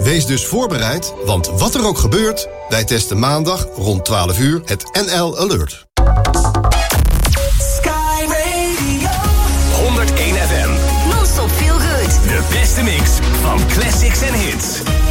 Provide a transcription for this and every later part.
Wees dus voorbereid, want wat er ook gebeurt, wij testen maandag rond 12 uur het NL Alert. Sky Radio 101 FM. Non-stop feel good. De beste mix van classics en hits.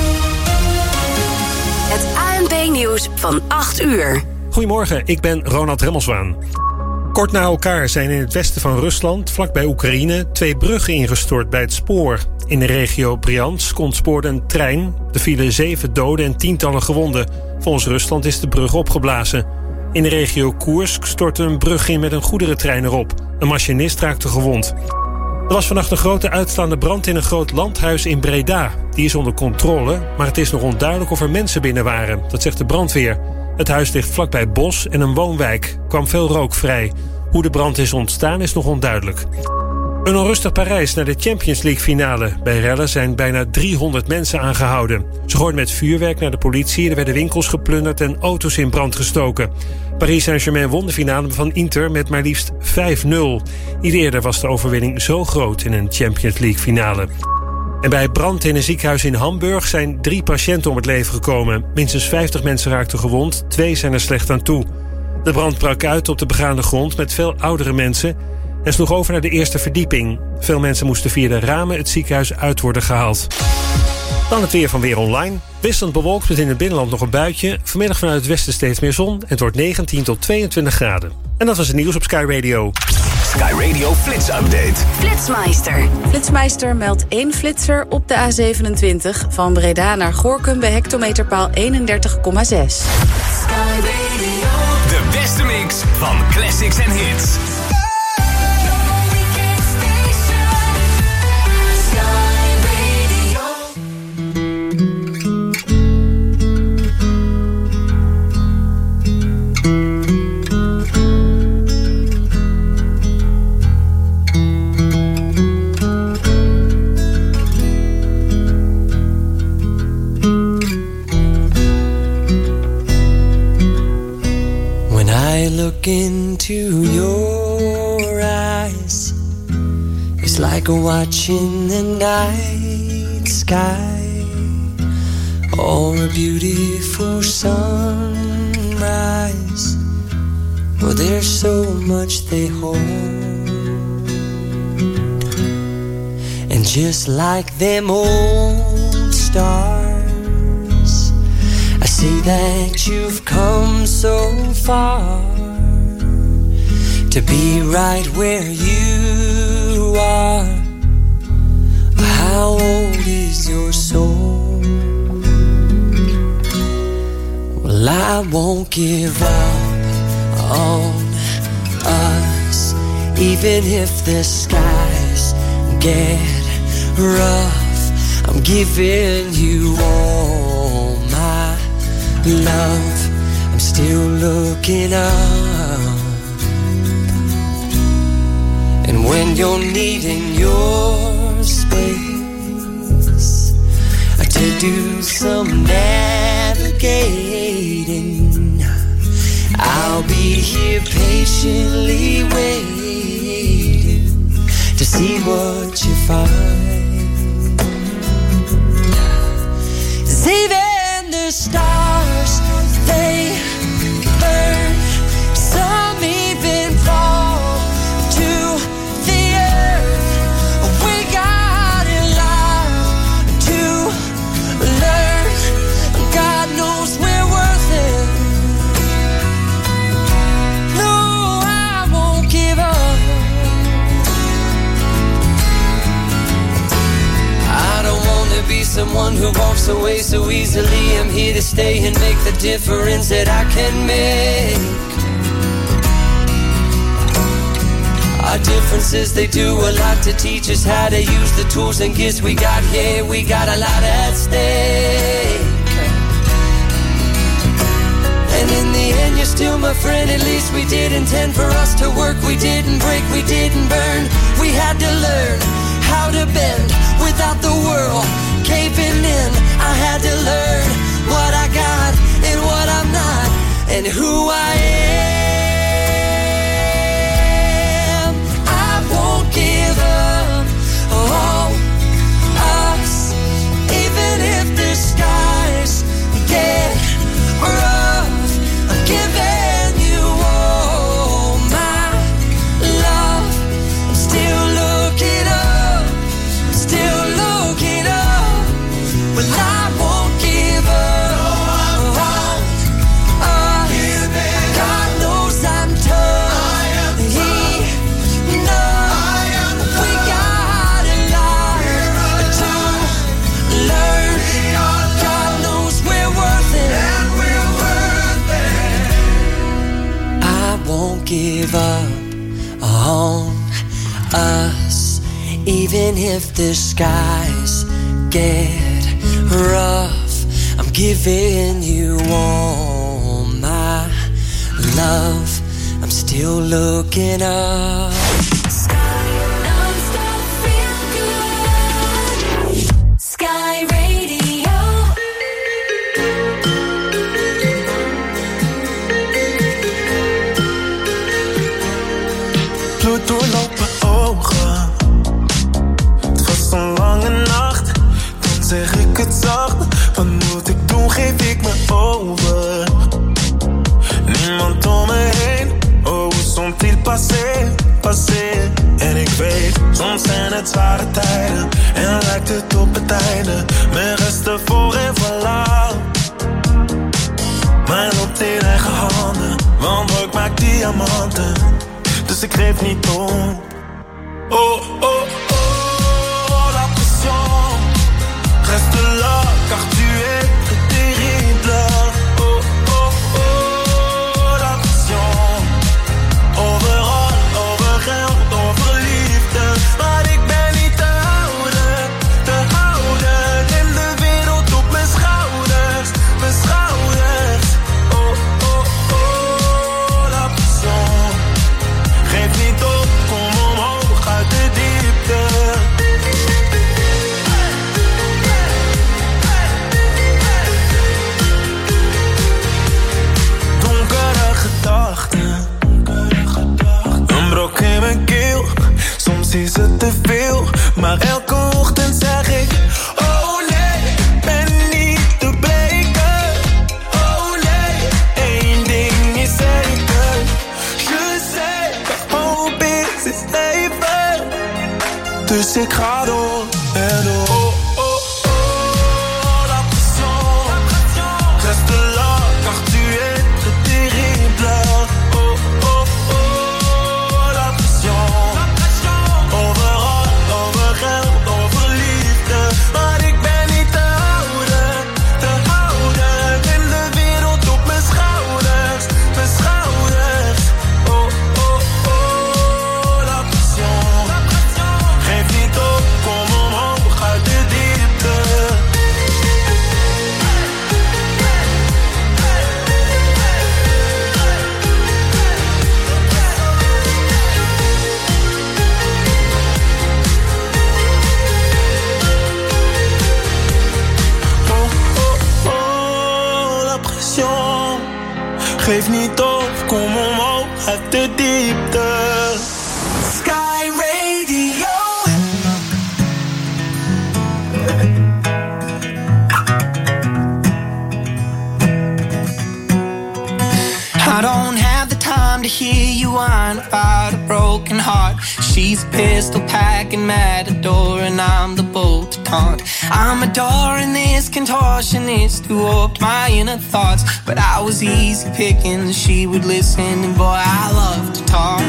Het ANP-nieuws van 8 uur. Goedemorgen, ik ben Ronald Remmelswaan. Kort na elkaar zijn in het westen van Rusland, vlakbij Oekraïne, 2 bruggen ingestort bij het spoor. In de regio Bryansk ontspoorde een trein. Er vielen 7 doden en tientallen gewonden. Volgens Rusland is de brug opgeblazen. In de regio Koersk stortte een brug in met een goederentrein erop. Een machinist raakte gewond. Er was vannacht een grote uitslaande brand in een groot landhuis in Breda. Die is onder controle, maar het is nog onduidelijk of er mensen binnen waren. Dat zegt de brandweer. Het huis ligt vlakbij bos en een woonwijk. Er kwam veel rook vrij. Hoe de brand is ontstaan is nog onduidelijk. Een onrustig Parijs naar de Champions League finale. Bij rellen zijn bijna 300 mensen aangehouden. Ze gooiden met vuurwerk naar de politie. Er werden winkels geplunderd en auto's in brand gestoken. Paris Saint-Germain won de finale van Inter met maar liefst 5-0. Niet eerder was de overwinning zo groot in een Champions League finale. En bij brand in een ziekenhuis in Hamburg zijn 3 patiënten om het leven gekomen. Minstens 50 mensen raakten gewond, 2 zijn er slecht aan toe. De brand brak uit op de begaande grond met veel oudere mensen en sloeg over naar de eerste verdieping. Veel mensen moesten via de ramen het ziekenhuis uit worden gehaald. Dan het weer van Weer Online. Wisselend bewolkt met in het binnenland nog een buitje. Vanmiddag vanuit het westen steeds meer zon. Het wordt 19 tot 22 graden. En dat was het nieuws op Sky Radio. Sky Radio Flits Update. Flitsmeister. Flitsmeister meldt 1 flitser op de A27 van Breda naar Gorinchem bij hectometerpaal 31,6. De beste mix van classics en hits. Look into your eyes, it's like watching the night sky or a beautiful sunrise. Oh, there's so much they hold, and just like them old stars, I see that you've come so far to be right where you are. How old is your soul? Well, I won't give up on us, even if the skies get rough. I'm giving you all my love. I'm still looking up. And when you're needing your space to do some navigating, I'll be here patiently waiting to see what you find. 'Cause even the stars, they burn, some even fall to the earth. We got a lot to learn. God knows we're worth it. No, I won't give up. I don't want to be someone who walks away so easily. I'm here to stay and make the difference that I can make. Our differences, they do a lot to teach us how to use the tools and gifts we got here. We got a lot at stake. And in the end, you're still my friend. At least we did intend for us to work. We didn't break, we didn't burn. We had to learn how to bend without the world caving in. I had to learn what I got and what I'm not, and who I am. I won't give up on us, even if there's give up on us, even if the skies get rough. I'm giving you all my love. I'm still looking up. Sky Radio. Bloed doorloopt mijn ogen. Het was een lange nacht. Dan zeg ik het zacht. Wat moet ik doen? Geef ik me over. Niemand om me heen. Oh, sont-ils passé, passé. En ik weet, soms zijn het zware tijden. En lijkt het op het einde. Mijn resten voor en voilà. Mijn loopt in eigen handen. Want ik maak diamanten. Dus ik geef niet op. Oh, oh, oh, la pression. Reste là, car tu es terrible. Oh, oh, oh, la pression. Overal, over geld, over liefde. Maar ik ben niet te houden, te houden. In de wereld op mijn schouders, mijn schouders. Oh, oh, oh, la pression. Geef niet op, kom omhoog uit de diepte. Donkere gedachten, een brok in mijn keel. Soms is het te veel, maar elke ochtend zeg ik: oh nee, ben niet te breken. Oh nee, één ding is zeker. Je sais, hoop is even. Dus ik ga door en door. Oh, oh, oh, la pression. Reste là, car tu es terrible. Oh, oh, oh, la pression. Overal, over geld, over liefde. Maar ik ben niet te houden, te houden. In de wereld op mijn schouders, mijn schouders. Oh, oh, oh, la pression. Geef niet op, kom omhoog uit de diepte. Oh, oh, oh, la pression. Geef niet op, kom omhoog uit de diepte. Sky Radio. I don't have the time to hear you whine about a broken heart. She's a pistol packing matador and I'm the bolt to taunt. I'm adoring this contortionist who warped my inner thoughts. But I was easy picking, she would listen, and boy, I love to talk.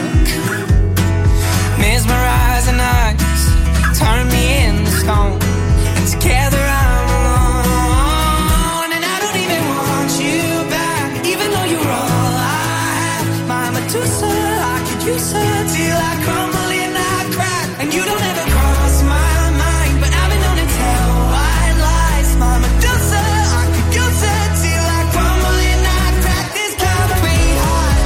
Mesmerizing eyes turn me into stone, and together I'm alone. And I don't even want you back, even though you're all I have. My Medusa, I could use her till I crumble and I crack. And you don't ever cross my mind, but I've been known to tell white lies. My Medusa, I could use her till I crumble and I crack. This concrete heart,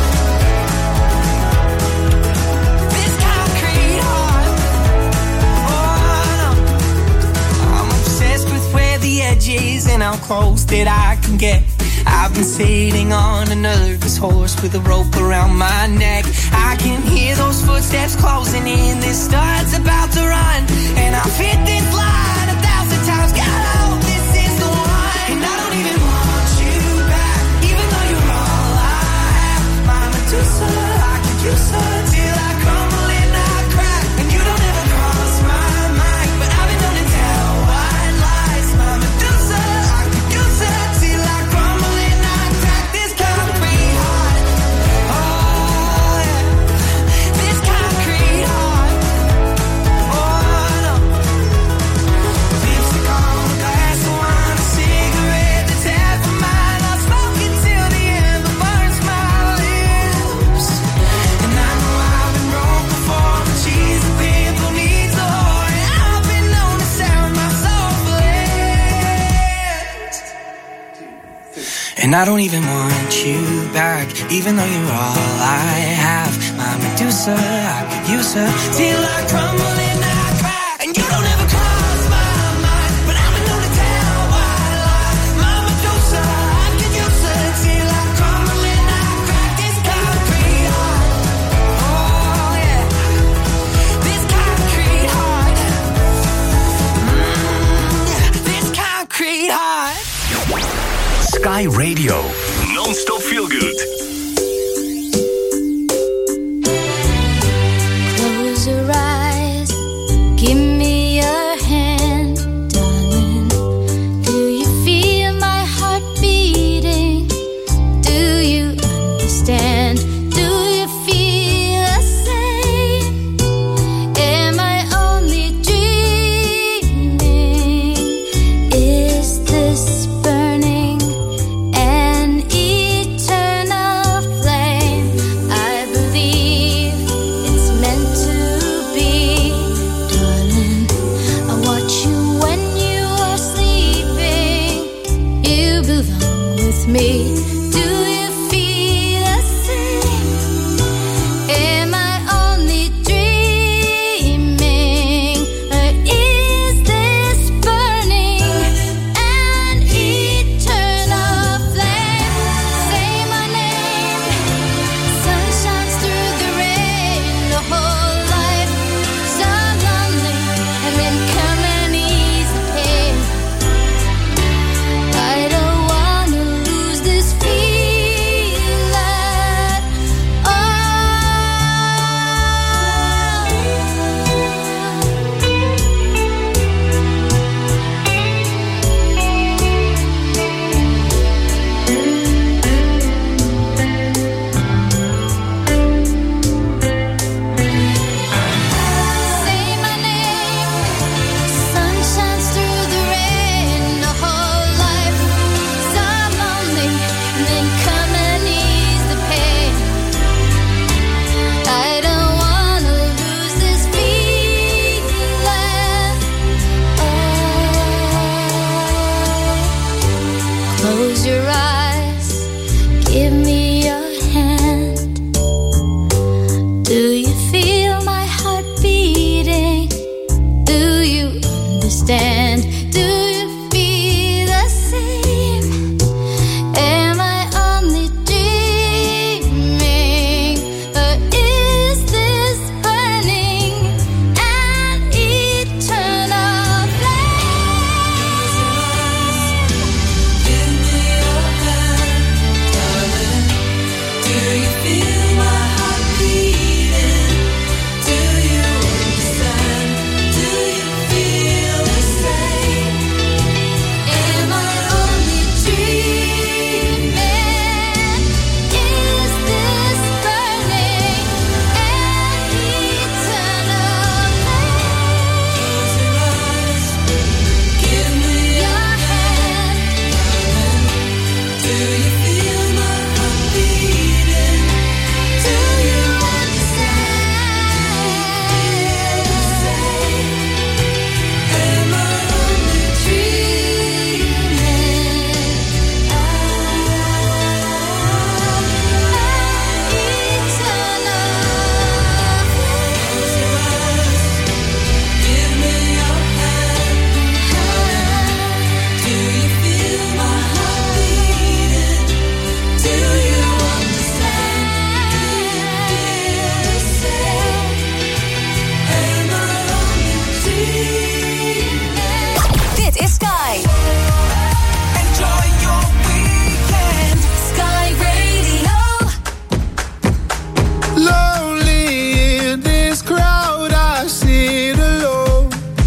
this concrete heart. Oh no, I'm obsessed with where the edge is and how close that I can get. I've been sitting on a nervous horse with a rope around my neck. I can hear those footsteps closing in. This start's about to run, and I've hit this line 1,000 times. God, I hope this is the one. And I don't even want you back, even though you're all I have. My Medusa, I could use her till I crumble and I crack. And you don't ever cross my mind, but I've been known to tell white lies. My Medusa, I could use her till I crumble and I crack. This concrete heart, oh yeah, this concrete heart, oh no. Lipstick on the glass. And I don't even want you back, even though you're all I have. My Medusa, I could use her till I crumble and I crack. And you don't ever cross my mind, but I'm a to tell why lie. My Medusa, I could use her till I crumble and I crack. This concrete heart, oh yeah, this concrete heart, this concrete heart. Sky Radio, non-stop feel good. Close your eyes, give me your hand, darling. Do you feel my heart beating? Do you understand? Do you feel the same? Am I only dreaming? Is this burning an eternal flame? I believe it's meant to be, darling. I watch you when you are sleeping. You belong with me. Do you feel the same? Am I only dreaming? Or is this burning an eternal flame? Say my name. Sun shines through the rain. The whole life so lonely, and then come and ease the pain. I don't wanna lose this feeling. Oh. Say my name. Sun shines through the rain. The whole life so lonely, and then come and ease the pain. I don't wanna lose this feeling. Oh. Close your eyes, give me your hand. Do you feel my heart beating? Do you understand? Do you feel the same? Am I only dreaming? Or is this burning an eternal flame? Give me your hand, darling. Do you feel my heart beating? Do you understand? Do you feel the same? Am I only dreaming? Is this burning an eternal flame? Give me your hand, do you feel my heart beating? Do you understand? Am I only dreaming? Give me your hand. Do you feel my heart beating? Do you understand? Do you feel the same? Am I only dreaming? Dit is Sky. Enjoy your weekend. Sky Radio. Lonely in this crowd, I sit alone.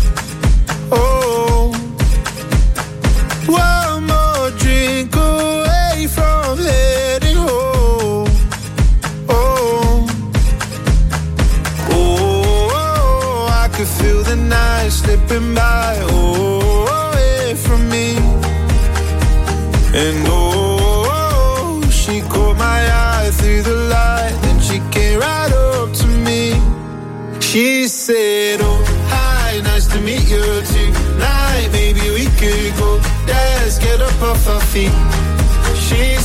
Oh, one more drink away from heading home. Oh, oh, I could feel the night slipping by. Oh, away from me. And oh, she caught my eye through the light. Then she came right up to me. She said, oh, hi, nice to meet you tonight. Maybe we could go dance, get up off our feet. She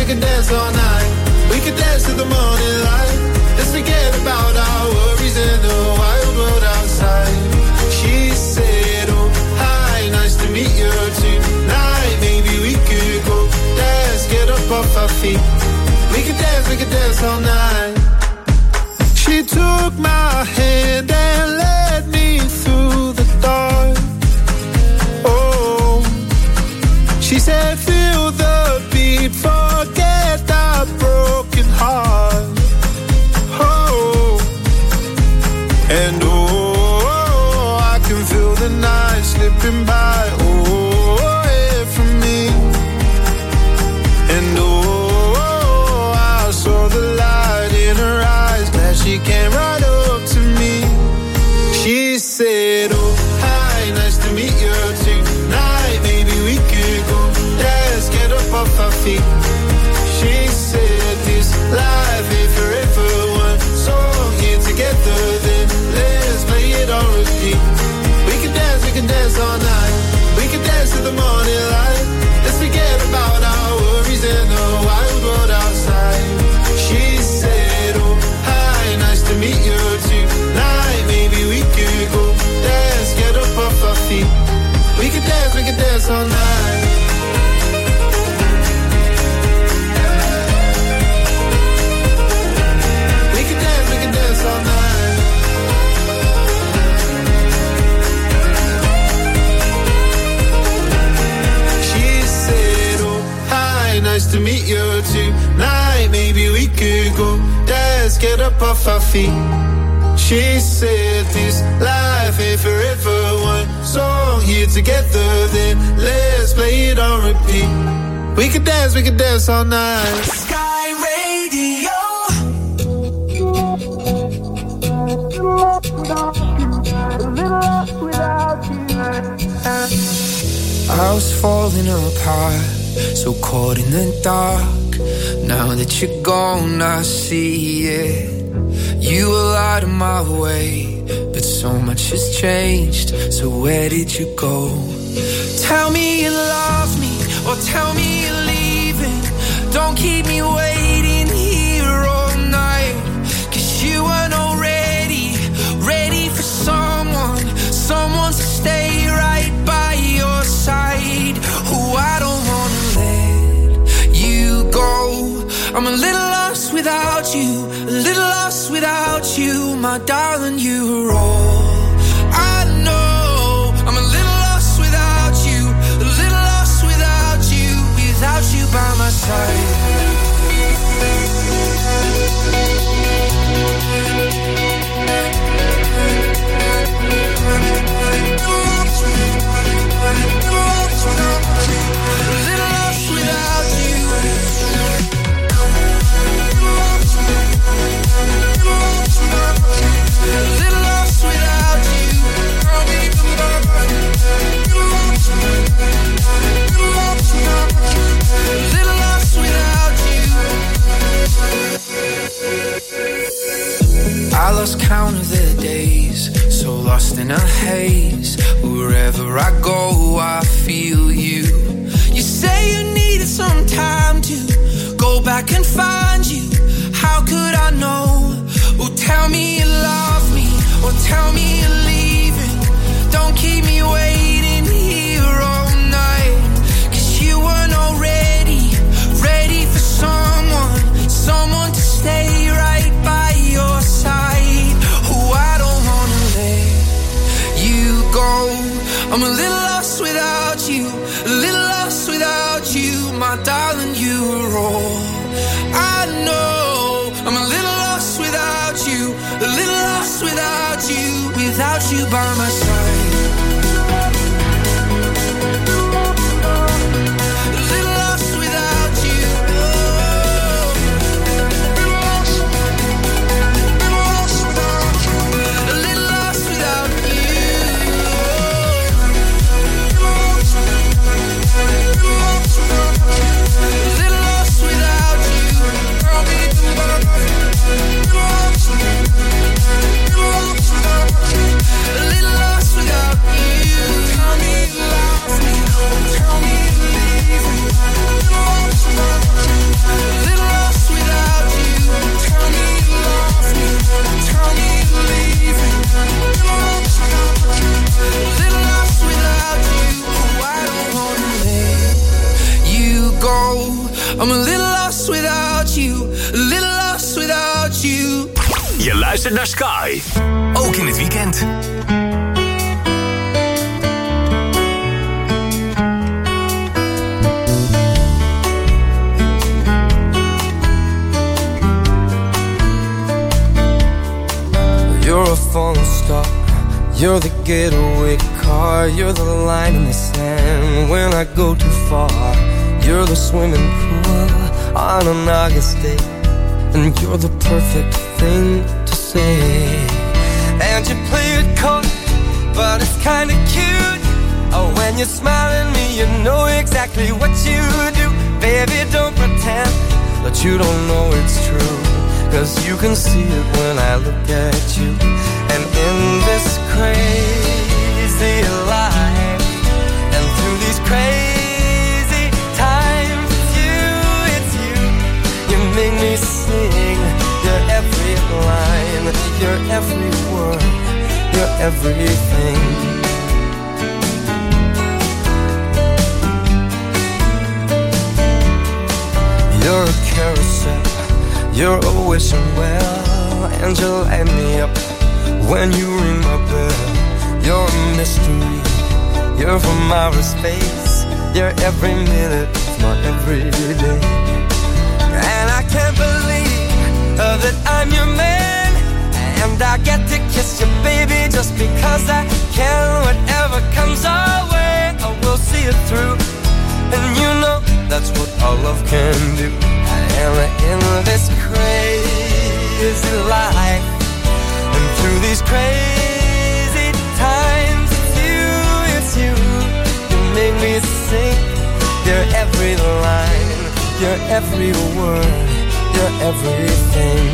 can dance all night. We can dance to the morning light. Let's forget about our worries in the wild world outside. She said, oh, hi, nice to meet you tonight. Maybe we could go dance, get up off our feet. We could dance all night. She took my hand and led me through the dark. Oh, she said, feel the beat, forget that broken heart. Oh, and oh, I can feel the night slipping by. Oh, away from me. And oh, I saw the light in her eyes. Glad she came right up to me. She said, oh, hi, nice to meet you tonight. Maybe we could go dance, get up off our feet. She said, this life ain't forever one. So here together, then let's play it on repeat. We can dance all night. We can dance to the morning light. Let's forget about our worries in the wild world outside. She said, oh, hi, nice to meet you tonight. Maybe we could go dance, get up off our feet. We can dance all night. We can dance all night. She said, oh, hi, nice to meet you tonight. Maybe we could go dance, get up off our feet. She said this life ain't forever one song here together, then let's play it on repeat. We could dance all night. Sky Radio. I was falling apart, so caught in the dark. Now that you're gone, I see it. You were out of my way, but so much has changed. So where did you go? Tell me you love me, or tell me you're leaving. Don't keep me waiting here all night. 'Cause you weren't already ready for someone to stay right by your side. Oh, I don't wanna let you go. I'm a little lost without you, a little lost without you, my darling, you are all I know. I'm a little lost without you, a little lost without you by my side. A little lost without you. A little lost without you. A little lost without you. I lost count of the days, so lost in a haze. Wherever I go, I feel you. You say you needed some time to go back and find you. How could I know? Oh, tell me you love me, or tell me you're leaving. Don't keep me waiting here all night. 'Cause you weren't already ready for someone to stay right by your side. Oh, I don't wanna let you go. I'm a little lost without you, a little lost without you, my darling, you are all I know. I'm a little lost without you, a little lost without you by my side. A little lost without you. A little lost without you. A little lost without you. A little lost without you. Je luistert naar Sky. Ook in het weekend. You're a falling star. You're the getaway car. You're the line in the sand when I go too far. You're the swimming pool on an August day. And you're the perfect thing to say. And you play it cold, but it's kinda cute. Oh, when you smile at me, you know exactly what you do. Baby, don't pretend that you don't know it's true. 'Cause you can see it when I look at you. And in this crazy life, and through these crazy times, it's you. You make me sing your every line, your every word, your everything. You're a carousel, you're a wishing well, and you light me up when you ring my bell. You're a mystery, you're from outer space. You're every minute of my everyday. And I can't believe that I'm your man, and I get to kiss you, baby, just because I can. Whatever comes our way, I will see it through. And you know that's what our love can do. And in this crazy life, and through these crazy times, it's you. You make me sing your every line, your every word, your everything.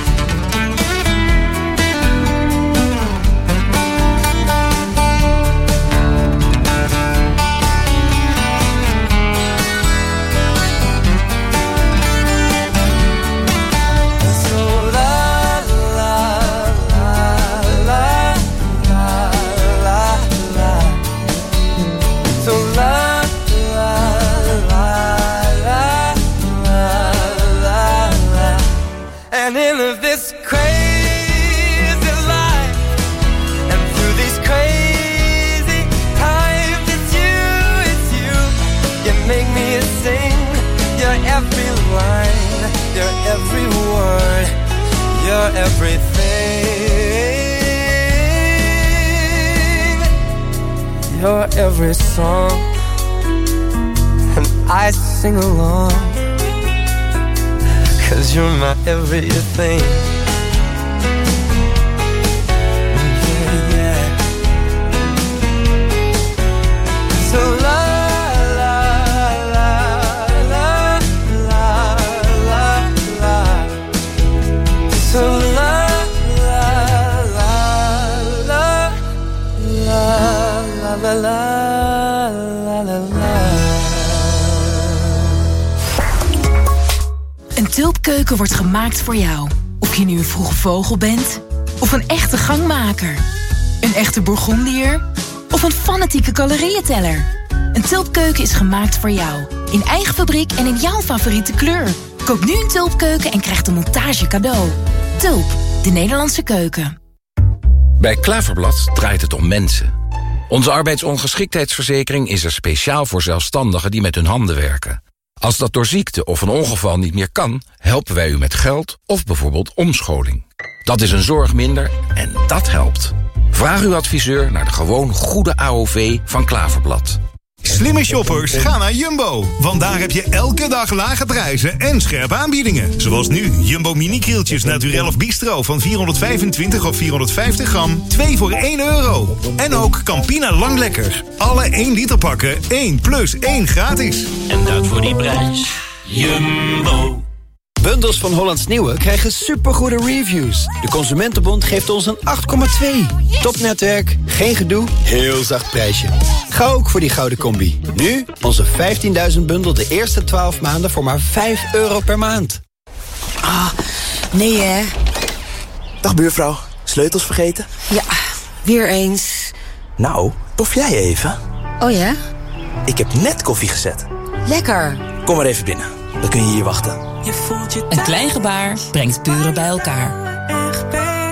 Every word, you're everything. You're every song, and I sing along. 'Cause you're my everything. Yeah, yeah. So Een tulpkeuken wordt gemaakt voor jou. Of je nu een vroege vogel bent, of een echte gangmaker. Een echte Bourgondier, of een fanatieke calorieënteller. Een tulpkeuken is gemaakt voor jou. In eigen fabriek en in jouw favoriete kleur. Koop nu een tulpkeuken en krijg de montage cadeau. Tulp, de Nederlandse keuken. Bij Klaverblad draait het om mensen. Onze arbeidsongeschiktheidsverzekering is er speciaal voor zelfstandigen die met hun handen werken. Als dat door ziekte of een ongeval niet meer kan, helpen wij u met geld of bijvoorbeeld omscholing. Dat is een zorg minder en dat helpt. Vraag uw adviseur naar de gewoon goede AOV van Klaverblad. Slimme shoppers, ga naar Jumbo. Want daar heb je elke dag lage prijzen en scherpe aanbiedingen. Zoals nu, Jumbo mini-krieltjes naturel of bistro van 425 of 450 gram. 2 voor €1. En ook Campina Lang Lekker. Alle 1 liter pakken, 1 plus 1 gratis. En dat voor die prijs. Jumbo. Bundels van Hollands Nieuwe krijgen supergoede reviews. De Consumentenbond geeft ons een 8,2. Topnetwerk, geen gedoe, heel zacht prijsje. Ga ook voor die gouden combi. Nu onze 15.000 bundel de eerste 12 maanden voor maar €5 per maand. Ah, nee hè. Dag buurvrouw, sleutels vergeten? Ja, weer eens. Nou, tof jij even? Oh ja? Ik heb net koffie gezet. Lekker. Kom maar even binnen, dan kun je hier wachten. Een klein gebaar brengt buren bij elkaar.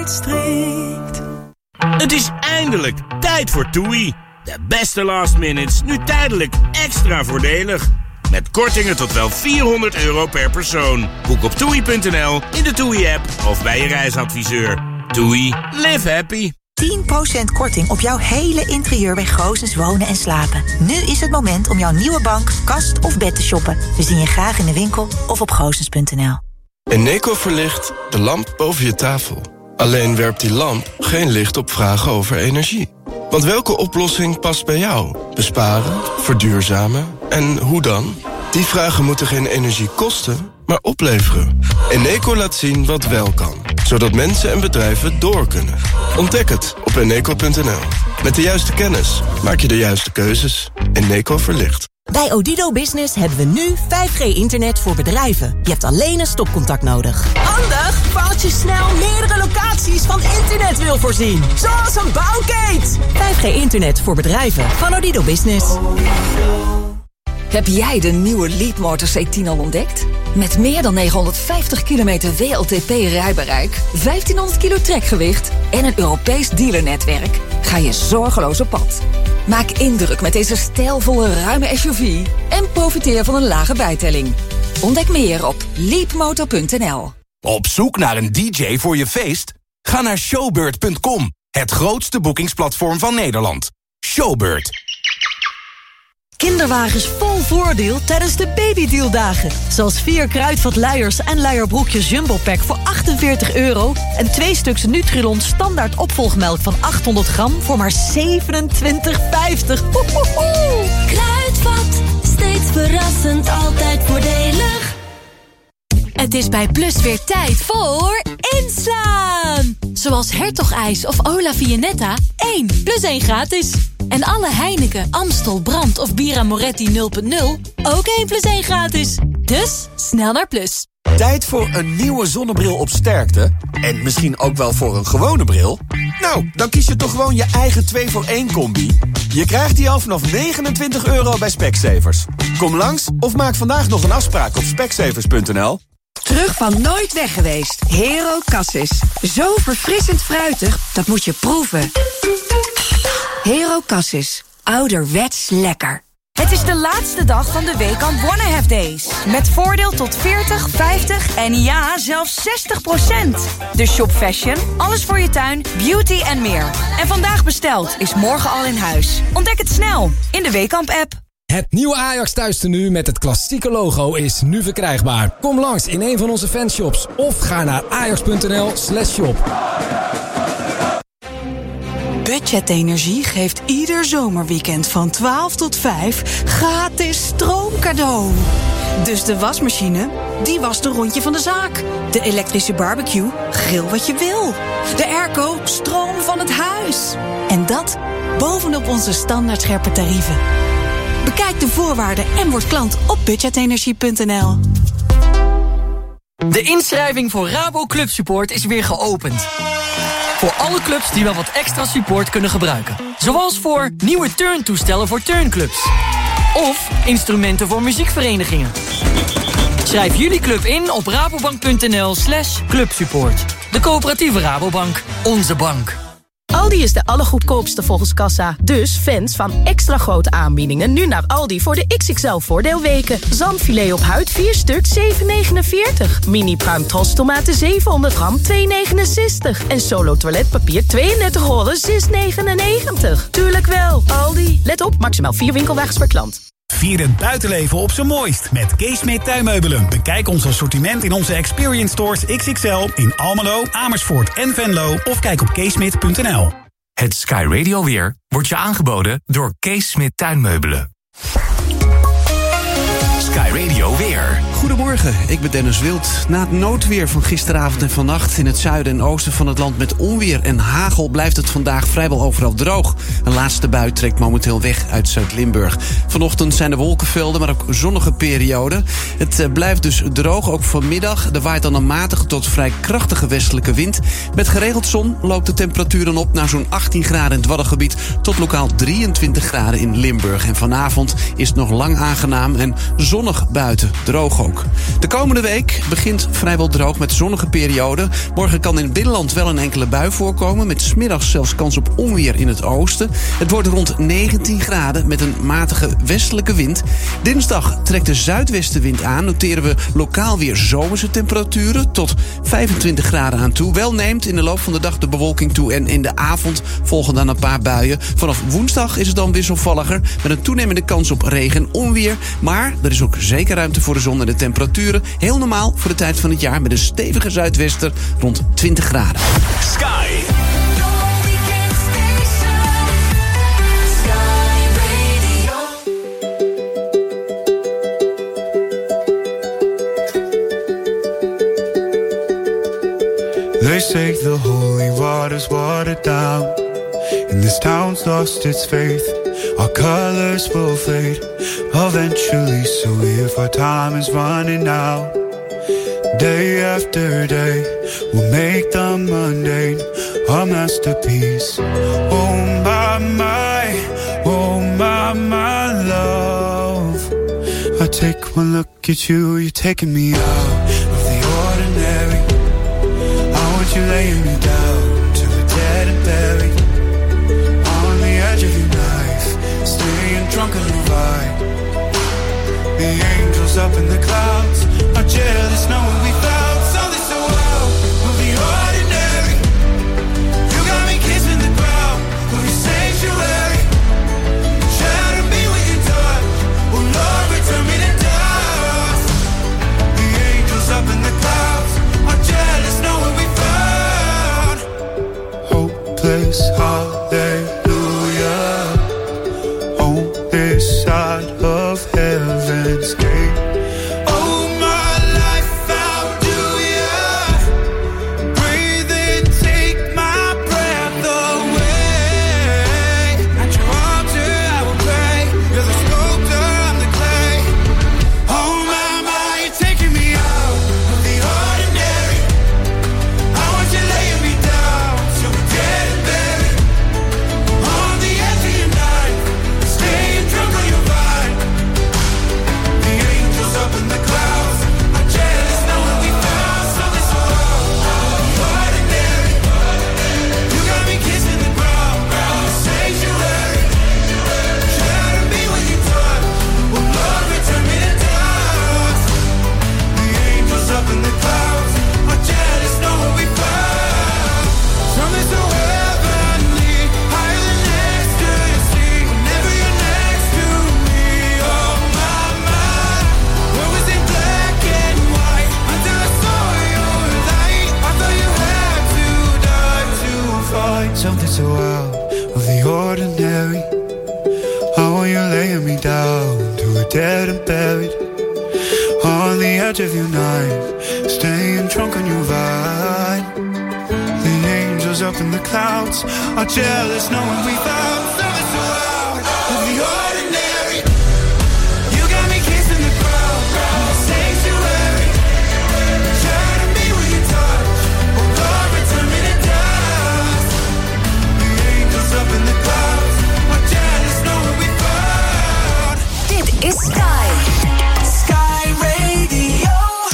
uitstrikt. Het is eindelijk tijd voor TUI. De beste last minutes, nu tijdelijk extra voordelig. Met kortingen tot wel €400 per persoon. Boek op TUI.nl, in de TUI-app of bij je reisadviseur. TUI, live happy. 10% korting op jouw hele interieur bij Goossens Wonen en Slapen. Nu is het moment om jouw nieuwe bank, kast of bed te shoppen. We zien je graag in de winkel of op goossens.nl. Eneco verlicht de lamp boven je tafel. Alleen werpt die lamp geen licht op vragen over energie. Want welke oplossing past bij jou? Besparen, verduurzamen en hoe dan? Die vragen moeten geen energie kosten, maar opleveren. Eneco laat zien wat wel kan, zodat mensen en bedrijven door kunnen. Ontdek het op eneco.nl. Met de juiste kennis maak je de juiste keuzes. Eneco verlicht. Bij Odido Business hebben we nu 5G-internet voor bedrijven. Je hebt alleen een stopcontact nodig. Handig, voor als je snel meerdere locaties van internet wil voorzien. Zoals een bouwkeet. 5G-internet voor bedrijven van Odido Business. Heb jij de nieuwe Leapmotor C10 al ontdekt? Met meer dan 950 kilometer WLTP-rijbereik, 1500 kilo trekgewicht en een Europees dealernetwerk ga je zorgeloos op pad. Maak indruk met deze stijlvolle ruime SUV en profiteer van een lage bijtelling. Ontdek meer op leapmotor.nl. Op zoek naar een DJ voor je feest? Ga naar showbird.com, het grootste boekingsplatform van Nederland. Showbird. Kinderwagens vol voordeel tijdens de babydealdagen. Zoals 4 Kruidvat luiers en luierbroekjes Jumbo Pack voor €48... en 2 stuks Nutrilon standaard opvolgmelk van 800 gram voor maar €27,50. Kruidvat, steeds verrassend, altijd voordelig. Het is bij Plus weer tijd voor inslaan. Zoals Hertogijs of Ola Viennetta, 1 plus 1 gratis. En alle Heineken, Amstel, Brand of Bira Moretti 0.0, ook 1 plus 1 gratis. Dus, snel naar Plus. Tijd voor een nieuwe zonnebril op sterkte? En misschien ook wel voor een gewone bril? Nou, dan kies je toch gewoon je eigen 2-voor-1-combi? Je krijgt die al vanaf €29 bij Specsavers. Kom langs of maak vandaag nog een afspraak op specsavers.nl. Terug van nooit weg geweest. Hero Cassis. Zo verfrissend fruitig, dat moet je proeven. Hero Cassis. Ouderwets lekker. Het is de laatste dag van de Weekamp Wanna Have Days. Met voordeel tot 40, 50 en ja, zelfs 60%. Dus shop fashion, alles voor je tuin, beauty en meer. En vandaag besteld is morgen al in huis. Ontdek het snel in de Weekamp-app. Het nieuwe Ajax thuistenue met het klassieke logo is nu verkrijgbaar. Kom langs in een van onze fanshops of ga naar ajax.nl/shop. Budget Energie geeft ieder zomerweekend van 12 tot 5 gratis stroomcadeau. Dus de wasmachine, die wast een rondje van de zaak. De elektrische barbecue, grill wat je wil. De airco, stroom van het huis. En dat bovenop onze standaard scherpe tarieven. Bekijk de voorwaarden en word klant op budgetenergie.nl. De inschrijving voor Rabo Club Support is weer geopend. Voor alle clubs die wel wat extra support kunnen gebruiken. Zoals voor nieuwe turntoestellen voor turnclubs. Of instrumenten voor muziekverenigingen. Schrijf jullie club in op rabobank.nl/clubsupport. De coöperatieve Rabobank. Onze bank. Aldi is de allergoedkoopste volgens kassa. Dus fans van extra grote aanbiedingen nu naar Aldi voor de XXL voordeelweken. Zalmfilet op huid 4 stuk 7,49. Mini pruim tomaten 700 gram 2,69. En Solo toiletpapier 32 rollen 6,99. Tuurlijk wel, Aldi. Let op, maximaal 4 winkelwagens per klant. Vier het buitenleven op zijn mooist met Kees Smit Tuinmeubelen. Bekijk ons assortiment in onze Experience Stores XXL in Almelo, Amersfoort en Venlo of kijk op keesmit.nl. Het Sky Radio weer wordt je aangeboden door Kees Smit Tuinmeubelen. Sky Radio weer. Goedemorgen, ik ben Dennis Wild. Na het noodweer van gisteravond en vannacht in het zuiden en oosten van het land met onweer en hagel blijft het vandaag vrijwel overal droog. Een laatste bui trekt momenteel weg uit Zuid-Limburg. Vanochtend zijn er wolkenvelden, maar ook zonnige perioden. Het blijft dus droog, ook vanmiddag. Er waait dan een matige tot vrij krachtige westelijke wind. Met geregeld zon loopt de temperatuur dan op naar zo'n 18 graden in het Waddengebied tot lokaal 23 graden in Limburg. En vanavond is het nog lang aangenaam en zonnig zonnig buiten, droog ook. De komende week begint vrijwel droog met zonnige perioden. Morgen kan in het binnenland wel een enkele bui voorkomen, met 's middags zelfs kans op onweer in het oosten. Het wordt rond 19 graden met een matige westelijke wind. Dinsdag trekt de zuidwestenwind aan. Noteren we lokaal weer zomerse temperaturen tot 25 graden aan toe. Wel neemt in de loop van de dag de bewolking toe en in de avond volgen dan een paar buien. Vanaf woensdag is het dan wisselvalliger met een toenemende kans op regen en onweer. Maar er is ook zeker ruimte voor de zon en de temperaturen. Heel normaal voor de tijd van het jaar met een stevige zuidwester rond 20 graden. Sky. They say the holy water's watered down, and this town's lost its faith. Our colors will fade eventually, so if our time is running out, day after day, we'll make the mundane a masterpiece. Oh my love, I take one look at you, you're taking me out of the ordinary. You're laying me down to a dead and buried on the edge of your knife, staying drunk on the ride. The angels up in the clouds are jealous knowing we found something so out of the ordinary. You got me kissing the ground of your sanctuary. Shadow me when you touch, oh Lord, return me to dust. The angels up in the clouds are jealous knowing we found hopeless, hallelujah, on this side of heaven's gate. Oh, my life, how do ya? Breathe in, take my breath away. At your altar I will pray. You're the sculptor, I'm the clay. Oh my, you're taking me out of the ordinary. I want you laying me down so we're dead and buried on the edge of your knife, staying drunk on your vine. The angels up in the clouds are jealous knowing we found something so out of the ordinary. You got me kissing the ground, sanctuary. Shadow me when you touch, oh Lord, return me to dust. The angels up in the clouds are jealous knowing we found something so heavenly, higher than next to you see. Whenever you're next to me, oh my, what was in black and white until I saw your light. I thought you had to die to find something so out of the ordinary. I want you laying me down to a dead and buried on the edge of your knife, staying drunk on your vine. The angels up in the clouds are jealous knowing we found something so out of the ordinary. You got me kissing the ground, sanctuary. Shadow me when you touch, oh Lord, return me to dust. The angels up in the clouds are jealous knowing we found. Dit is Sky. Sky Radio.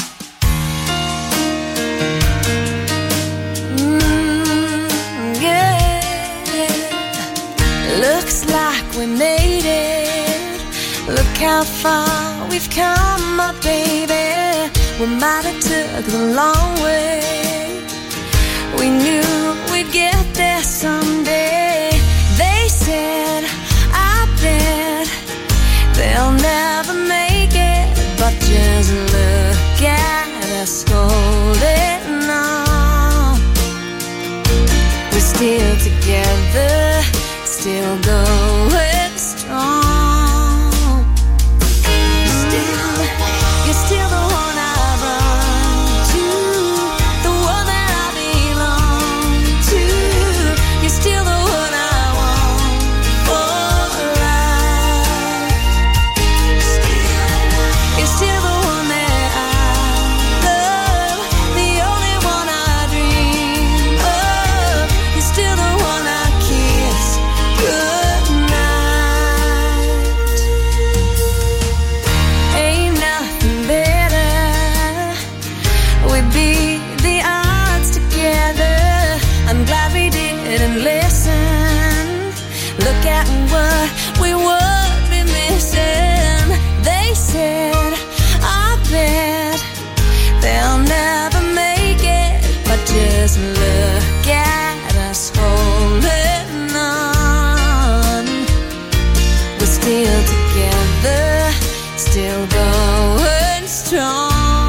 Looks like we made it. Look how far we've come, my baby. We might have took the long way. We knew we'd get there someday. They said, I bet they'll never make it. But just look at us holding on. We're still together, still going strong. You're still the one I run to, the one that I belong to. You're still the one I want for life. You're still the one that I love, the only one I dream of. You're still the one I kiss goodnight. look at what we would be missing. They said, I bet they'll never make it, but just look at us holding on. We're still together, still going strong.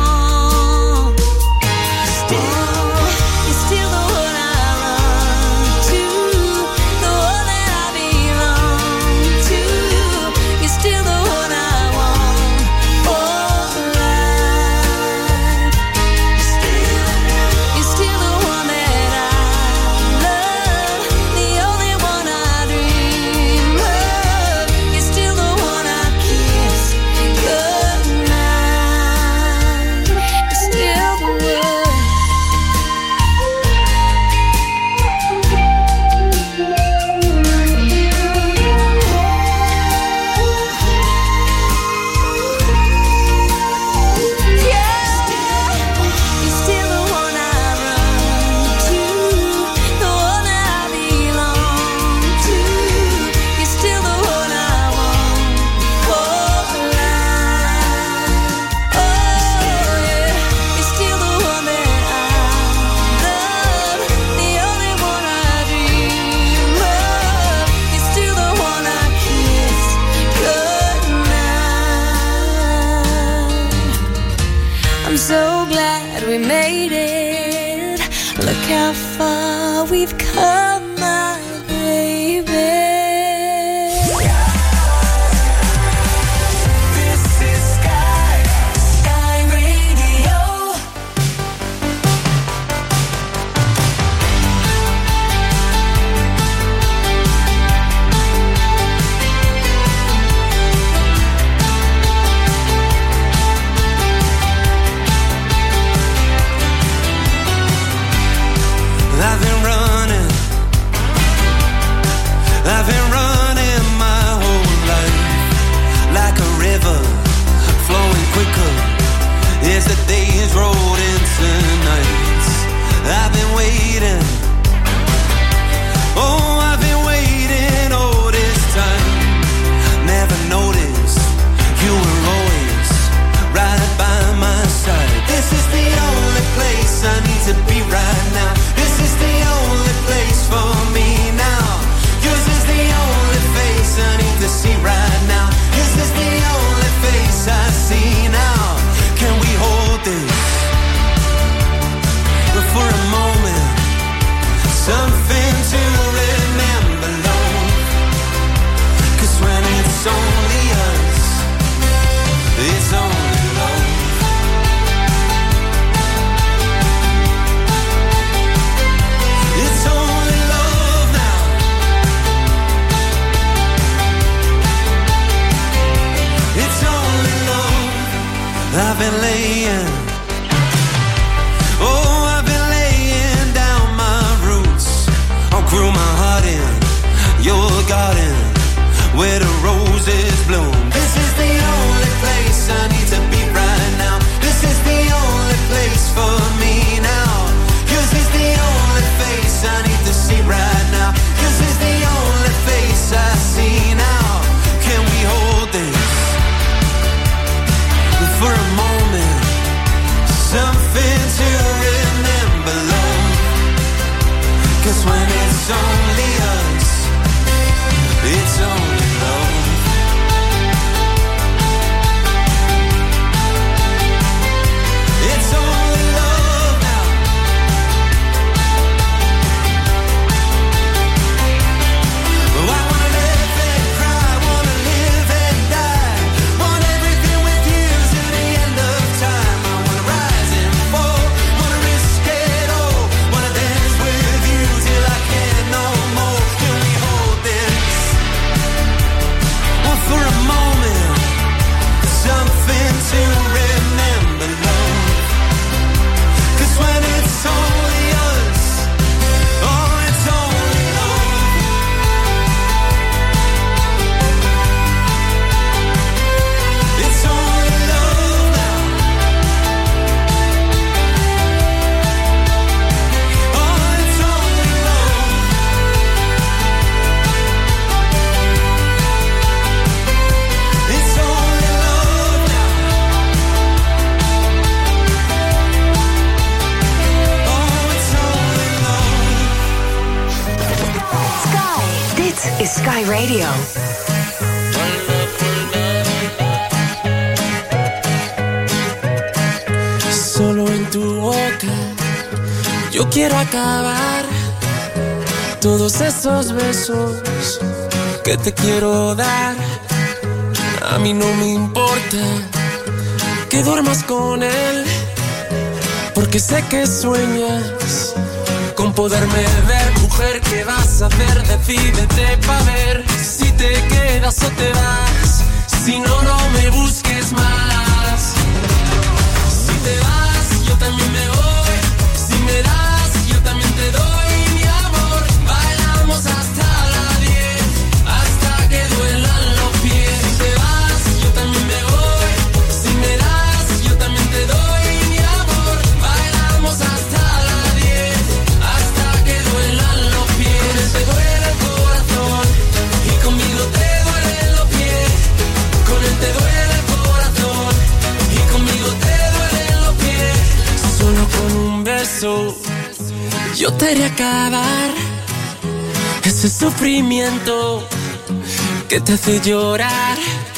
I'm so glad we made it. Look how far we've come, my baby. This is Sky Radio. I've been running my whole life like a river flowing quicker as the days rolled into nights. I've been waiting, oh, I've been waiting all this time. Never noticed you were always right by my side. This is the only place I need to be right now. This is the only place for me now. Yours is the only face I need to see right now. This is the only face I see now. Can we hold this for a moment? Sky Radio. Solo en tu boca yo quiero acabar todos esos besos que te quiero dar. A mí no me importa que duermas con él, porque sé que sueñas con poderme ver. Mujer, ¿qué vas a hacer? Decídete pa' ver si te quedas o te vas. Si no, no me busques más. Si te vas, yo también me voy. Si me das, yo también te doy mi amor. Bailamos hasta las 10, hasta que duelan los pies. Si te vas, yo también me voy. Si me das, yo también te doy mi amor. Bailamos hasta las 10, hasta que duelan los pies. Te duele el corazón y conmigo te duelen los pies. Con él te duele el corazón y conmigo te duelen los pies. Solo con un beso yo te haré acabar ese sufrimiento que te hace llorar.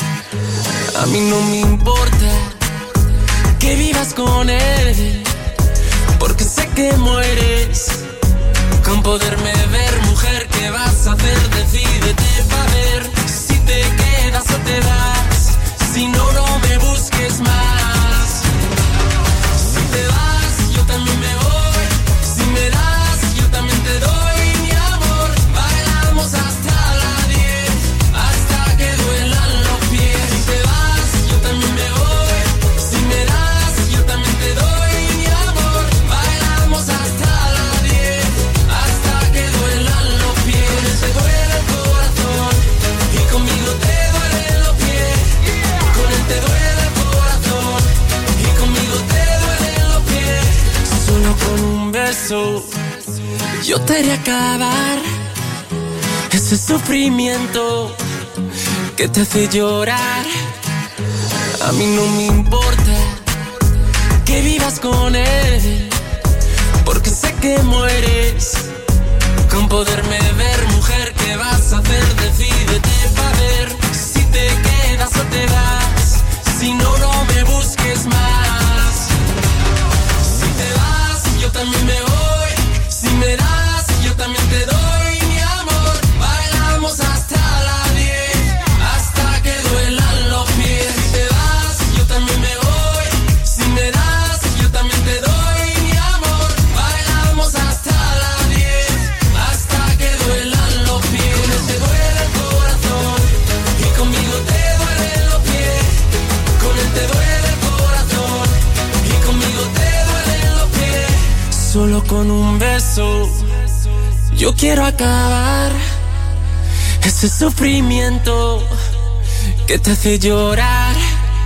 A mí no me importa que vivas con él, porque sé que mueres con poderme ver. Mujer, ¿qué vas a hacer? Decídete pa' ver si te quedas o te vas. Si no, no me busques más. Si te vas, yo también me voy. Si me das, yo también te doy mi amor. Bailamos hasta las 10, hasta que duelan los pies. Si te vas, yo también me voy. Si me das, yo también te doy mi amor. Bailamos hasta las 10, hasta que duelan los pies. Te duele el corazón y conmigo te duelen los pies. Con él te duele el corazón y conmigo te duelen los pies. Solo con un beso yo te haré acabar ese sufrimiento que te hace llorar. A mí no me importa que vivas con él, porque sé que mueres con poderme ver. Mujer, ¿qué vas a hacer? Decídete pa' ver si te quedas o te vas. Si no, no me busques más. Si te vas, yo también me voy. Si me das, yo también te doy mi amor. Bailamos hasta las 10, hasta que duelan los pies. Si te vas, yo también me voy. Si me das, yo también te doy mi amor. Bailamos hasta las 10, hasta que duelan los pies. Con él te duele el corazón y conmigo te duelen los pies. Con él te duele el corazón y conmigo te duelen los pies. Solo con un beso yo quiero acabar ese sufrimiento que te hace llorar.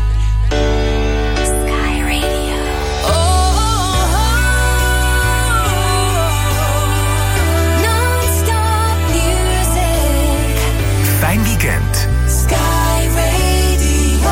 Sky Radio. Non-stop music. Fijn weekend. Sky Radio.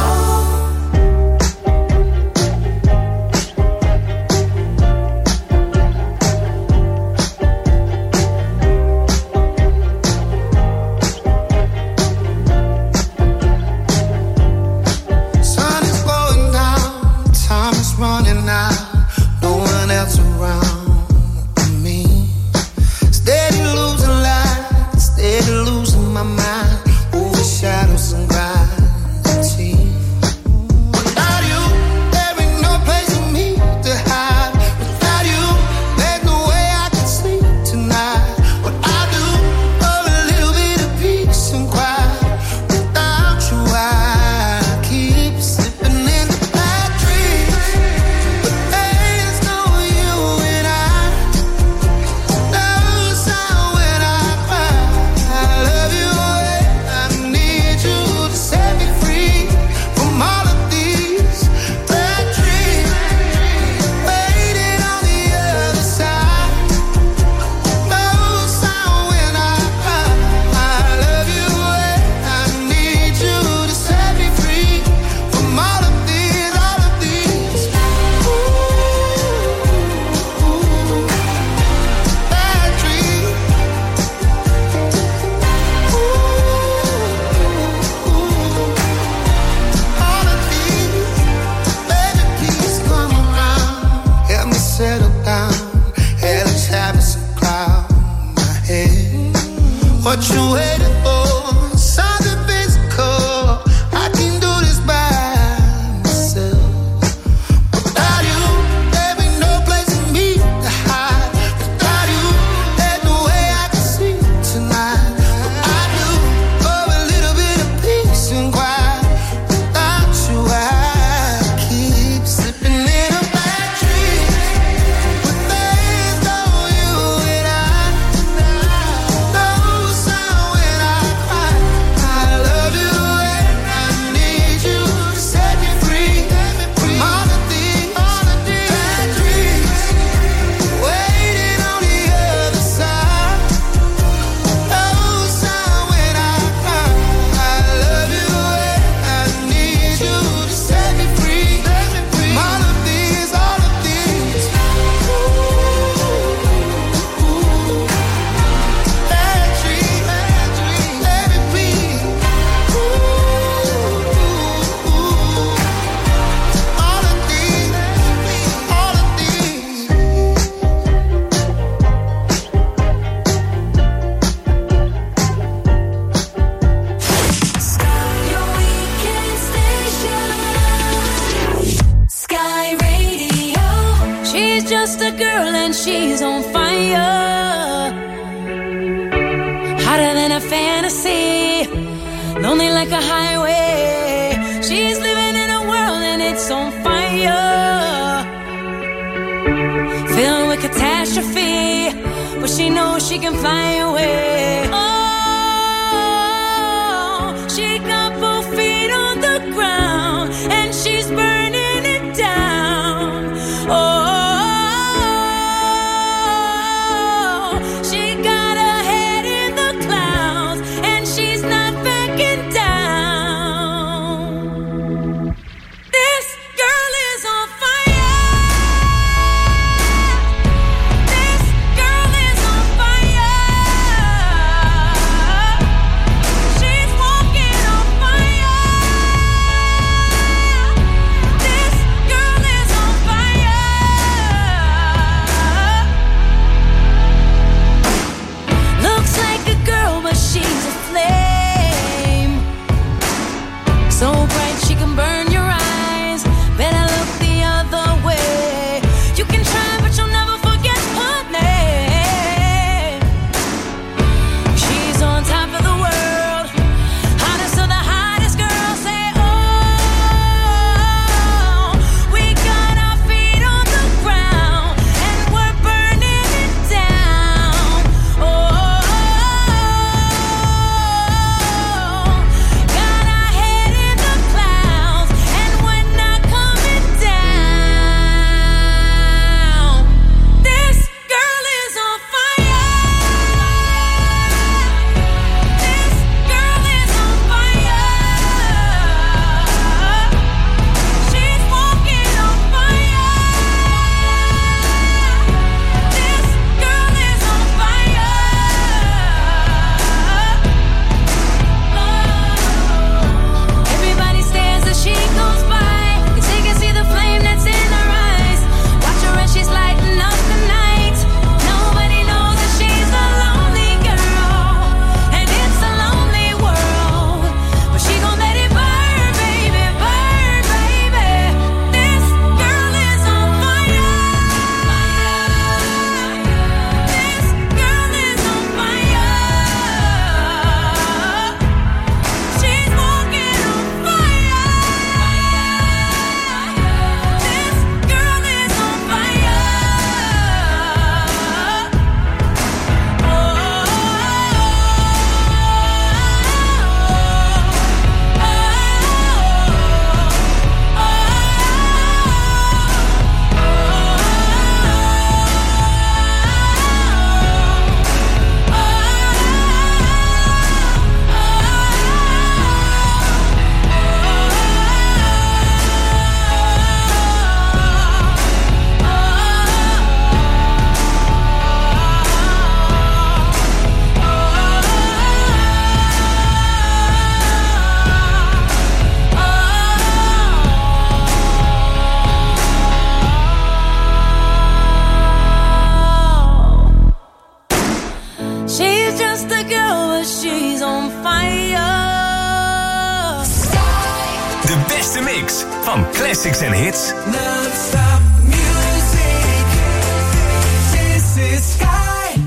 What you waiting for? Something physical. I can do this by myself. Without you, there ain't no place for me to hide. Without you, there's no way I can sleep tonight. But I do for a little bit of peace and quiet. Without you, I keep slipping in a bad dream. But there's no you and I. No sound when I cry. I love you and I need you to set me free. From all of these bad dreams. Waiting on the other side. No sound when I cry. I love you and I need you to set me free. From all of these bad dreams. Let it be. All of these. Sky Radio. She's just a girl and she's on fire. Hotter than a fantasy. Lonely like a highway. She's living in a world and it's on fire. Filled with catastrophe. But she knows she can fly away. Oh, she got both feet on the ground and she's burning it down. Oh, she got her head in the clouds and she's not backing down. This girl is on fire. This girl is on fire. she's on fire. De beste mix van classics en hits. Non-stop music. This is Sky.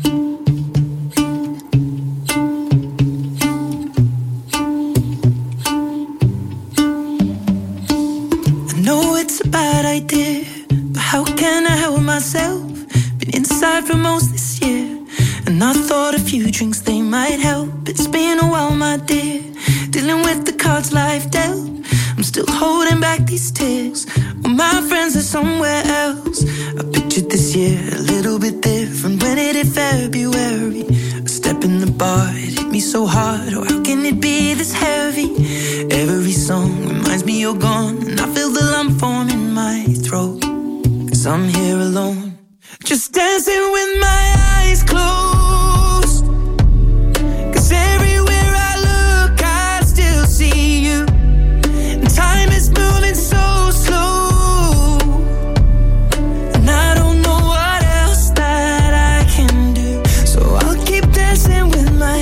I know it's a bad idea, but how can I help myself? Been inside for most this year, and I thought a few drinks they might help. It's been a while, my dear, dealing with the cards life dealt. I'm still holding back these tears, well, my friends are somewhere else. I pictured this year a little bit different when it hit February. A step in the bar, it hit me so hard, oh how can it be this heavy? Every song reminds me you're gone, and I feel the lump form in my throat. 'Cause I'm here alone, just dancing with my eyes closed. 'Cause everywhere I look I still see you. And time is moving so slow, and I don't know what else that I can do. So I'll keep dancing with my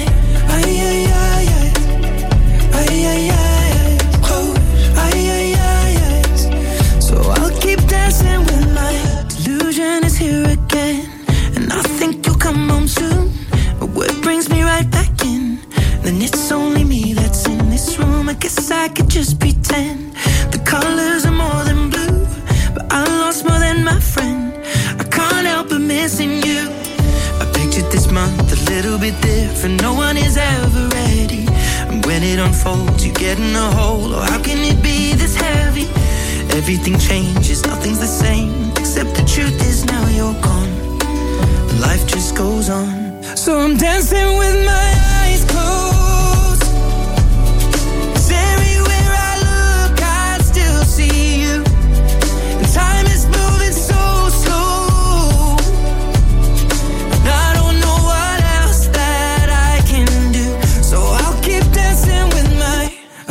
So I'll keep dancing with my delusion is here again, and I think you'll come home soon. But what brings me right back in? Then it's only me that's in this room. I guess I could just pretend the colors are more than blue, but I lost more than my friend. I can't help but missing you. I pictured this month a little bit different. No one is ever ready, and when it unfolds you get in a hole. Oh, how can it be this heavy? Everything changes, nothing's the same, except the truth is now you're gone. Life just goes on, so I'm dancing with my eyes closed. 'Cause everywhere I look I still see you. And time is moving so slow, and I don't know what else that I can do. So I'll keep dancing with my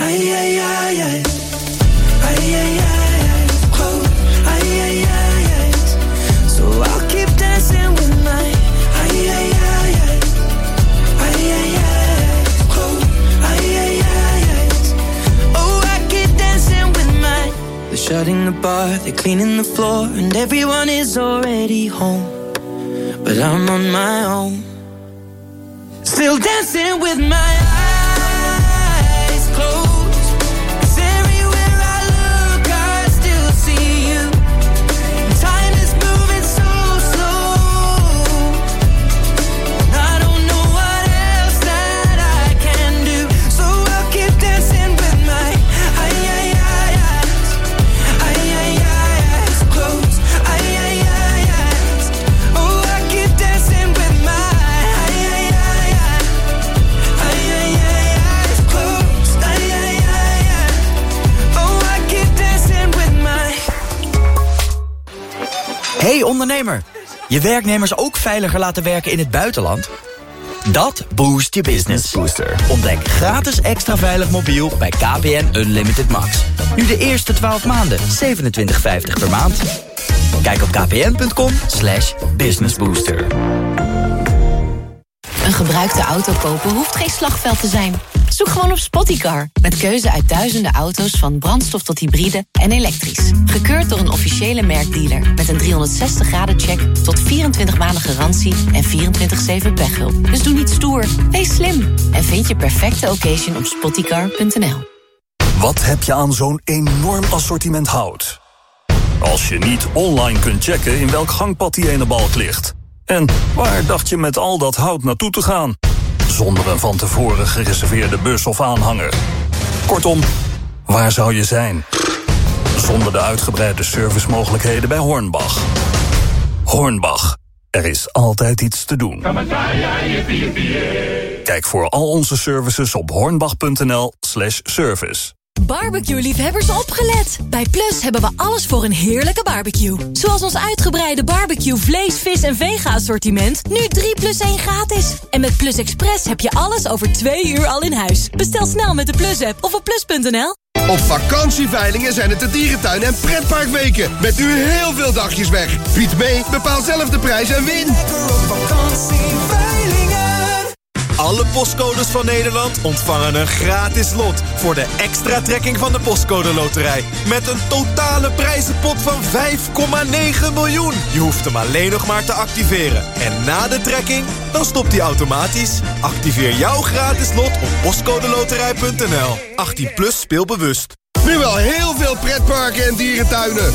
So I'll keep dancing with my Oh, I keep dancing with my. They're shutting the bar, they're cleaning the floor, and everyone is already home, but I'm on my own, still dancing with my eyes closed. 'Cause everywhere I look I still see you. Time is moving so slow, and I don't know what else that I can do. So I'll keep dancing with my eyes closed. Oh, I keep dancing with my eyes closed. Oh, I keep dancing with my. Hey ondernemer, je werknemers ook veiliger laten werken in het buitenland? Dat boost je business. Booster. Ontdek gratis extra veilig mobiel bij KPN Unlimited Max. Nu de eerste 12 maanden, 27,50 per maand. Kijk op kpn.com/businessbooster. Een gebruikte auto kopen hoeft geen slagveld te zijn. Zoek gewoon op Spottycar. Met keuze uit duizenden auto's van brandstof tot hybride en elektrisch. Gekeurd door een officiële merkdealer. Met een 360-graden-check tot 24 maanden garantie en 24/7 pechhulp. Dus doe niet stoer, wees slim. En vind je perfecte occasion op spottycar.nl. Wat heb je aan zo'n enorm assortiment hout? Als je niet online kunt checken in welk gangpad die ene balk ligt. En waar dacht je met al dat hout naartoe te gaan? Zonder een van tevoren gereserveerde bus of aanhanger. Kortom, waar zou je zijn? Zonder de uitgebreide servicemogelijkheden bij Hornbach. Hornbach, er is altijd iets te doen. Kijk voor al onze services op hornbach.nl/service. Barbecue-liefhebbers opgelet! Bij Plus hebben we alles voor een heerlijke barbecue. Zoals ons uitgebreide barbecue vlees, vis en vega-assortiment. Nu 3+1 gratis. En met Plus Express heb je alles over 2 uur al in huis. Bestel snel met de Plus-app of op plus.nl. Op vakantieveilingen zijn het de dierentuin en pretparkweken. Met nu heel veel dagjes weg. Bied mee, bepaal zelf de prijs en win. Vakantieveilingen. Alle Alle postcodes van Nederland ontvangen een gratis lot voor de extra trekking van de Postcode Loterij. Met een totale prijzenpot van 5,9 miljoen. Je hoeft hem alleen nog maar te activeren. En na de trekking, dan stopt hij automatisch. Activeer jouw gratis lot op postcodeloterij.nl. 18+ speelbewust. Nu wel heel veel pretparken en dierentuinen.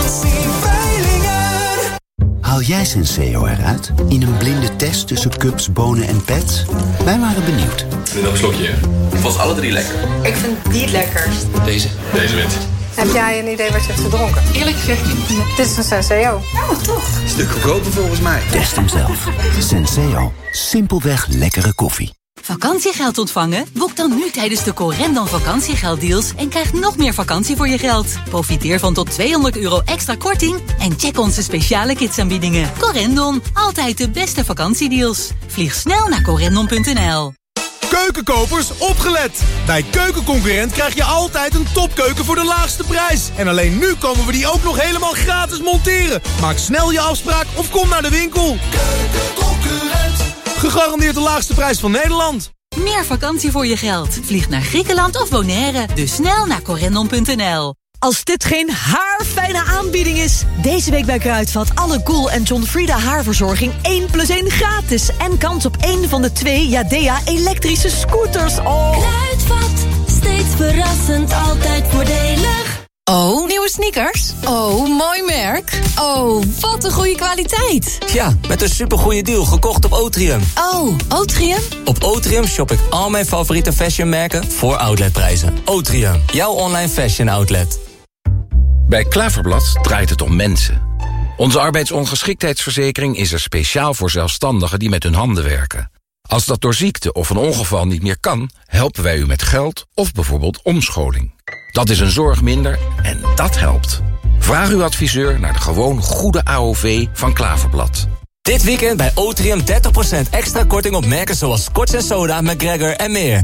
Haal jij Senseo eruit in een blinde test tussen cups, bonen en pets? Wij waren benieuwd. Nu nog een slokje, hè? Ik vond ze alle 3 lekker. Ik vind die het lekkerst. Deze wint. Heb jij een idee wat je hebt gedronken? Eerlijk gezegd niet. Dit is een Senseo. Oh, toch? Stuk goedkoper volgens mij. Test hem zelf. Senseo. Simpelweg lekkere koffie. Vakantiegeld ontvangen? Boek dan nu tijdens de Corendon vakantiegelddeals en krijg nog meer vakantie voor je geld. Profiteer van tot €200 extra korting en check onze speciale kidsaanbiedingen. Corendon, altijd de beste vakantiedeals. Vlieg snel naar corendon.nl. Keukenkopers, opgelet! Bij Keukenconcurrent krijg je altijd een topkeuken voor de laagste prijs. En alleen nu komen we die ook nog helemaal gratis monteren. Maak snel je afspraak of kom naar de winkel. Keukenconcurrent. Gegarandeerd de laagste prijs van Nederland. Meer vakantie voor je geld. Vlieg naar Griekenland of Bonaire. Dus snel naar corendon.nl. Als dit geen haarfijne aanbieding is. Deze week bij Kruidvat alle Cool en John Frieda haarverzorging 1+1 gratis. En kans op 1 van de 2 Jadea elektrische scooters. Oh. Kruidvat, steeds verrassend, altijd voordelig. Oh, nieuwe sneakers? Oh, mooi merk. Oh, wat een goede kwaliteit. Ja, met een supergoeie deal gekocht op Otrium. Oh, Otrium? Op Otrium shop ik al mijn favoriete fashionmerken voor outletprijzen. Otrium, jouw online fashion outlet. Bij Klaverblad draait het om mensen. Onze arbeidsongeschiktheidsverzekering is er speciaal voor zelfstandigen die met hun handen werken. Als dat door ziekte of een ongeval niet meer kan, helpen wij u met geld of bijvoorbeeld omscholing. Dat is een zorg minder en dat helpt. Vraag uw adviseur naar de gewoon goede AOV van Klaverblad. Dit weekend bij Otrium 30% extra korting op merken zoals Scotch & Soda, McGregor en meer.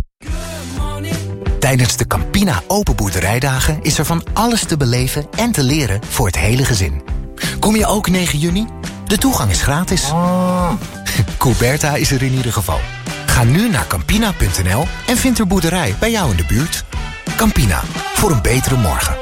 Tijdens de Campina Open Boerderijdagen is er van alles te beleven en te leren voor het hele gezin. Kom je ook 9 juni? De toegang is gratis. Coolberta is er in ieder geval. Ga nu naar campina.nl en vind er boerderij bij jou in de buurt. Campina, voor een betere morgen.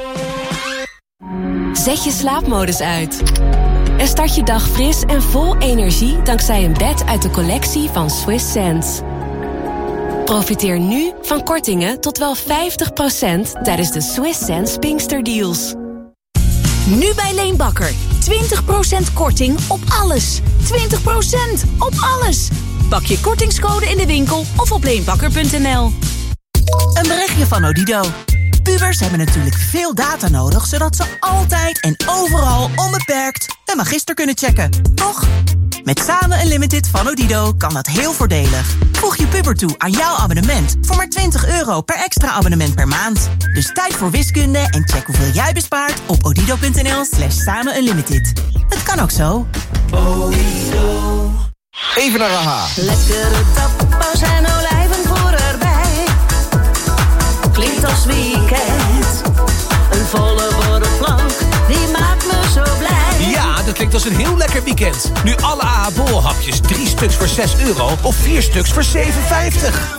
Zet je slaapmodus uit. En start je dag fris en vol energie dankzij een bed uit de collectie van Swiss Sense. Profiteer nu van kortingen tot wel 50% tijdens de Swiss Sense Pinkster Deals. Nu bij Leenbakker. 20% korting op alles. 20% op alles. Pak je kortingscode in de winkel of op leenbakker.nl. Een berichtje van Odido. Pubers hebben natuurlijk veel data nodig, zodat ze altijd en overal onbeperkt een magister kunnen checken. Toch? Met Samen Unlimited van Odido kan dat heel voordelig. Voeg je puber toe aan jouw abonnement voor maar €20 per extra abonnement per maand. Dus tijd voor wiskunde en check hoeveel jij bespaart op odido.nl/Samen Unlimited. Het kan ook zo. Odido. Even naar AHA. Lekkere tapas en olijven voor erbij. Klinkt als weekend. Een volle borrelplank, die maakt me zo blij. Ja, dat klinkt als een heel lekker weekend. Nu alle AH bolhapjes 3 stuks voor €6 of 4 stuks voor €7,50.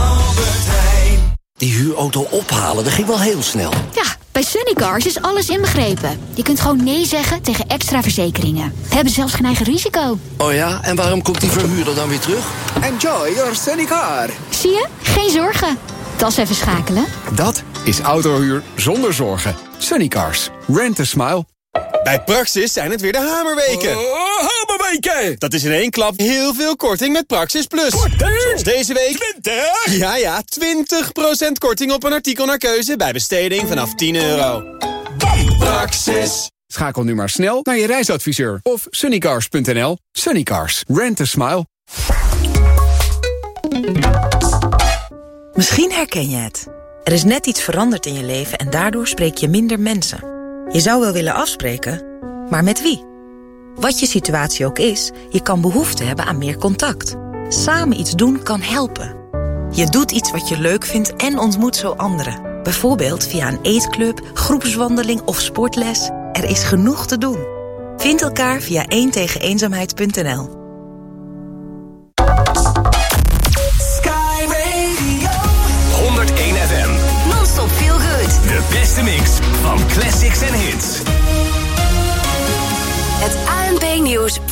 Die huurauto ophalen, dat ging wel heel snel. Ja, bij Sunnycars is alles inbegrepen. Je kunt gewoon nee zeggen tegen extra verzekeringen. We hebben zelfs geen eigen risico. Oh ja, en waarom komt die verhuurder dan weer terug? Enjoy your Sunnycar. Zie je? Geen zorgen. Tas even schakelen. Dat is autohuur zonder zorgen. Sunnycars. Rent a smile. Bij Praxis zijn het weer de hamerweken. Hamerweken! Dat is in één klap heel veel korting met Praxis Plus. Zoals deze week. 20? Ja, 20% korting op een artikel naar keuze bij besteding vanaf €10. Praxis. Schakel nu maar snel naar je reisadviseur of sunnycars.nl. Sunnycars. Rent a smile. Misschien herken je het. Er is net iets veranderd in je leven en daardoor spreek je minder mensen. Je zou wel willen afspreken, maar met wie? Wat je situatie ook is, je kan behoefte hebben aan meer contact. Samen iets doen kan helpen. Je doet iets wat je leuk vindt en ontmoet zo anderen. Bijvoorbeeld via een eetclub, groepswandeling of sportles. Er is genoeg te doen. Vind elkaar via 1tegeneenzaamheid.nl.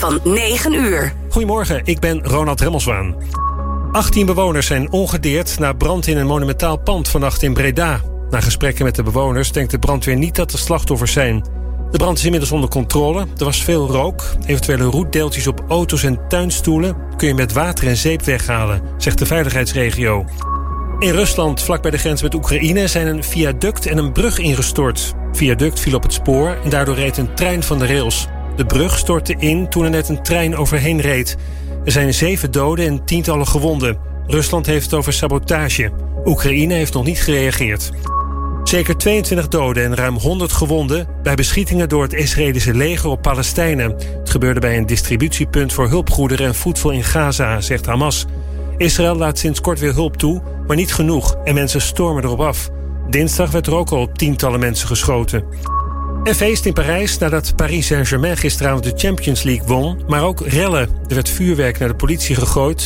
van 9 uur. Goedemorgen, ik ben Ronald Remmelswaan. 18 bewoners zijn ongedeerd na brand in een monumentaal pand vannacht in Breda. Na gesprekken met de bewoners denkt de brandweer niet dat er slachtoffers zijn. De brand is inmiddels onder controle. Er was veel rook. Eventuele roetdeeltjes op auto's en tuinstoelen kun je met water en zeep weghalen, zegt de veiligheidsregio. In Rusland, vlak bij de grens met Oekraïne, zijn een viaduct en een brug ingestort. Het viaduct viel op het spoor en daardoor reed een trein van de rails. De brug stortte in toen er net een trein overheen reed. Er zijn 7 doden en tientallen gewonden. Rusland heeft het over sabotage. Oekraïne heeft nog niet gereageerd. Zeker 22 doden en ruim 100 gewonden bij beschietingen door het Israëlische leger op Palestijnen. Het gebeurde bij een distributiepunt voor hulpgoederen en voedsel in Gaza, zegt Hamas. Israël laat sinds kort weer hulp toe, maar niet genoeg en mensen stormen erop af. Dinsdag werd er ook al op tientallen mensen geschoten. En feest in Parijs nadat Paris Saint-Germain gisteravond de Champions League won, maar ook rellen. Er werd vuurwerk naar de politie gegooid.